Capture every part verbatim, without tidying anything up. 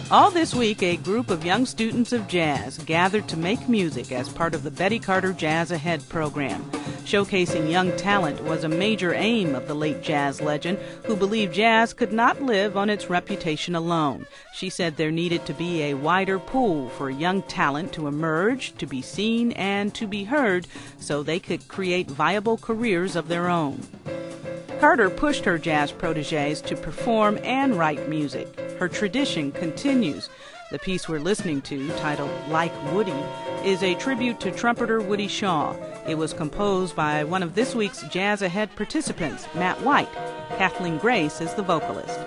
All this week, a group of young students of jazz gathered to make music as part of the Betty Carter Jazz Ahead program. Showcasing young talent was a major aim of the late jazz legend, who believed jazz could not live on its reputation alone. She said there needed to be a wider pool for young talent to emerge, to be seen, and to be heard, so they could create viable careers of their own. Carter pushed her jazz protégés to perform and write music. Her tradition continues. The piece we're listening to, titled Like Woody, is a tribute to trumpeter Woody Shaw. It was composed by one of this week's Jazz Ahead participants, Matt White. Kathleen Grace is the vocalist.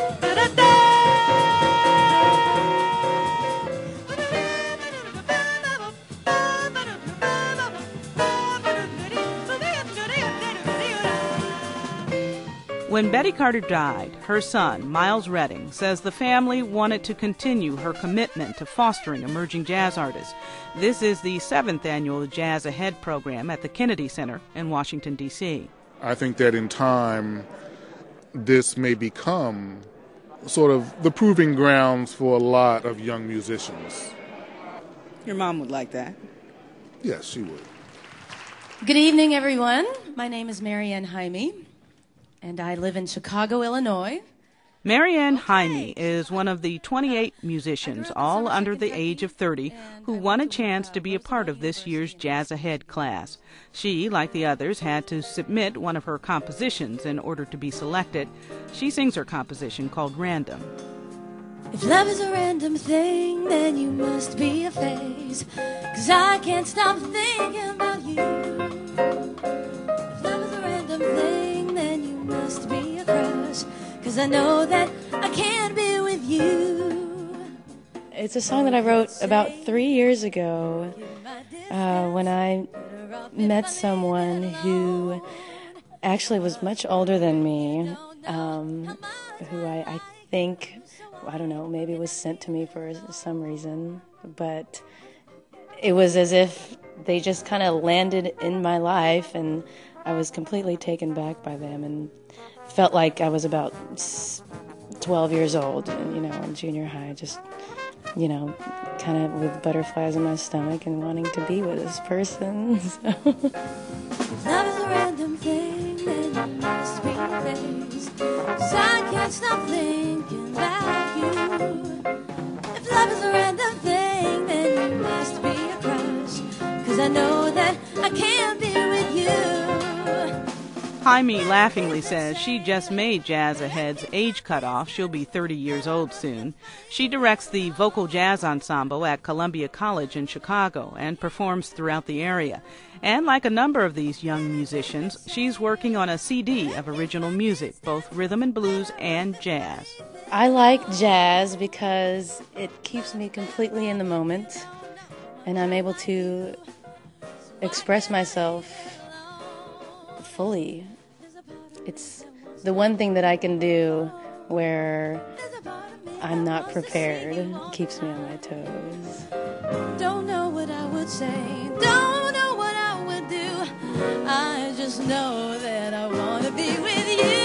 When Betty Carter died, her son, Miles Redding, says the family wanted to continue her commitment to fostering emerging jazz artists. This is the seventh annual Jazz Ahead program at the Kennedy Center in Washington, D C I think that in time, this may become sort of the proving grounds for a lot of young musicians. Your mom would like that. Yes, she would. Good evening, everyone. My name is Marianne Jaime, and I live in Chicago, Illinois. Marianne Jaime is one of the twenty-eight musicians, all under the age of thirty, who won a chance to be a part of this year's Jazz Ahead class. She, like the others, had to submit one of her compositions in order to be selected. She sings her composition called Random. If love is a random thing, then you must be a phase, 'cause I can't stop thinking about you. If love is a random thing, then you must be a crush, 'cause I know that I can't be with you. It's a song that I wrote about three years ago uh, when I met someone who actually was much older than me, um, who I, I think, I don't know, maybe was sent to me for some reason, but it was as if they just kind of landed in my life, and I was completely taken back by them and felt like I was about twelve years old, and, you know, in junior high, just, you know, kind of with butterflies in my stomach and wanting to be with this person. So. Love is a random thing, then you must be a phase, 'cause I can't stop thinking about you. If love is a random thing, then you must be a crush, 'cause I know that I can't be with you. Jaime laughingly says she just made Jazz Ahead's age cutoff. She'll be thirty years old soon. She directs the Vocal Jazz Ensemble at Columbia College in Chicago and performs throughout the area. And like a number of these young musicians, she's working on a C D of original music, both rhythm and blues and jazz. I like jazz because it keeps me completely in the moment, and I'm able to express myself fully. It's the one thing that I can do where I'm not prepared. It keeps me on my toes. Don't know what I would say, don't know what I would do. I just know that I want to be with you.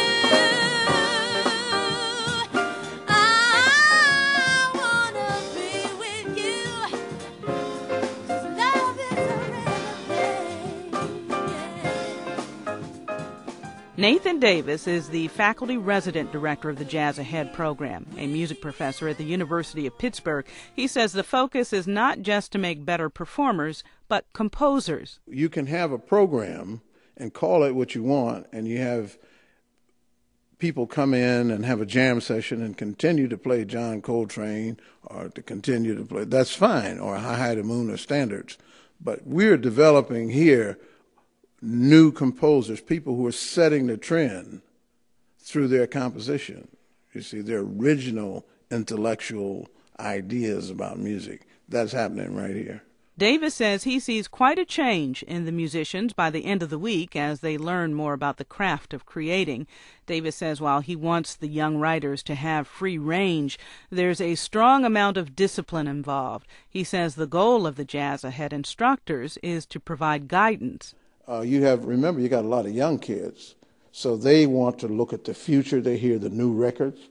Nathan Davis is the faculty resident director of the Jazz Ahead program, a music professor at the University of Pittsburgh. He says the focus is not just to make better performers, but composers. You can have a program and call it what you want, and you have people come in and have a jam session and continue to play John Coltrane or to continue to play. That's fine, or Hi Hi to Moon or standards. But we're developing here new composers, people who are setting the trend through their composition. You see, their original intellectual ideas about music. That's happening right here. Davis says he sees quite a change in the musicians by the end of the week as they learn more about the craft of creating. Davis says while he wants the young writers to have free range, there's a strong amount of discipline involved. He says the goal of the Jazz Ahead instructors is to provide guidance. Uh, you have, remember, you got a lot of young kids, so they want to look at the future. They hear the new records,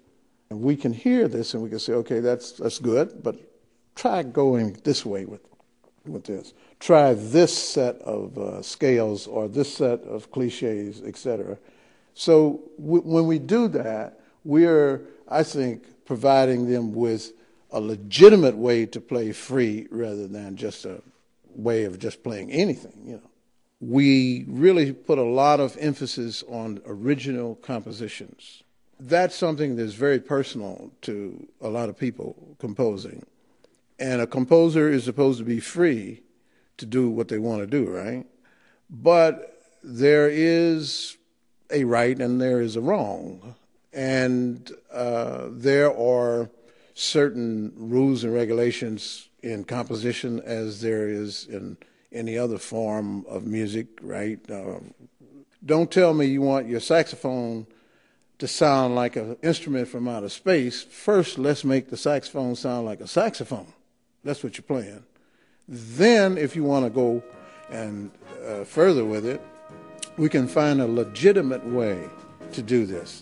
And we can hear this and we can say, okay, that's that's good, but try going this way with with this. Try this set of uh, scales or this set of cliches, et cetera. So w- when we do that, we're, I think, providing them with a legitimate way to play free rather than just a way of just playing anything, you know. We really put a lot of emphasis on original compositions. That's something that's very personal to a lot of people composing. And a composer is supposed to be free to do what they want to do, right? But there is a right and there is a wrong. And uh, there are certain rules and regulations in composition as there is in any other form of music, right? Uh, don't tell me you want your saxophone to sound like an instrument from outer space. First, let's make the saxophone sound like a saxophone. That's what you're playing. Then, if you want to go and uh, further with it, we can find a legitimate way to do this.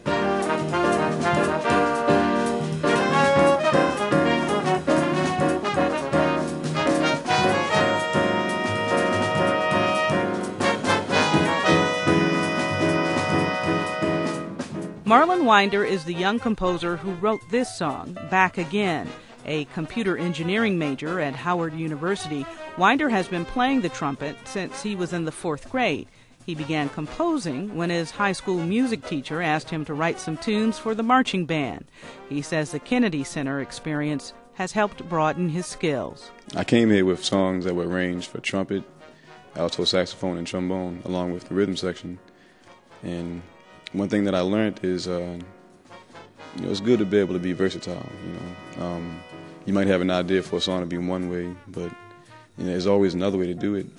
Marlon Winder is the young composer who wrote this song, Back Again. A computer engineering major at Howard University, Winder has been playing the trumpet since he was in the fourth grade. He began composing when his high school music teacher asked him to write some tunes for the marching band. He says the Kennedy Center experience has helped broaden his skills. I came here with songs that were arranged for trumpet, alto saxophone, and trombone, along with the rhythm section. And one thing that I learned is uh, you know, it's good to be able to be versatile. You know, um, you might have an idea for a song to be one way, but you know, there's always another way to do it.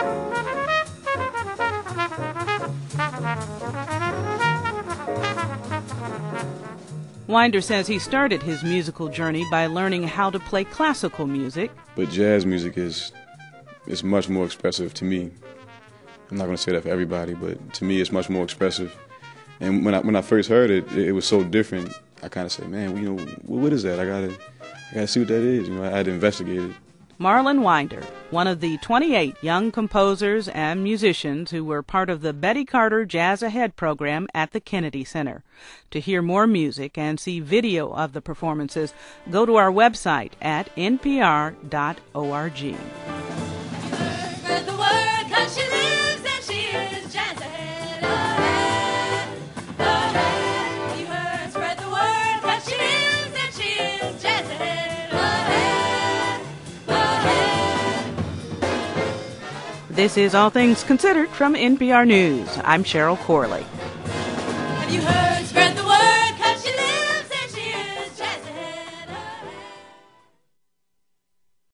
Winder says he started his musical journey by learning how to play classical music. But jazz music is is much more expressive to me. I'm not going to say that for everybody, but to me, it's much more expressive. And when I when I first heard it, it, it was so different. I kind of said, "Man, you know, what is that? I gotta, I gotta see what that is." You know, I had to investigate it. Marlon Winder, one of the twenty-eight young composers and musicians who were part of the Betty Carter Jazz Ahead program at the Kennedy Center. To hear more music and see video of the performances, go to our website at n p r dot org. Spread the word, 'cause she lives and she is Jazz Ahead. Ahead, ahead. You heard, spread the word, 'cause she lives and she is Jazz Ahead. Ahead, ahead. This is All Things Considered from N P R News. I'm Cheryl Corley. Have you heard?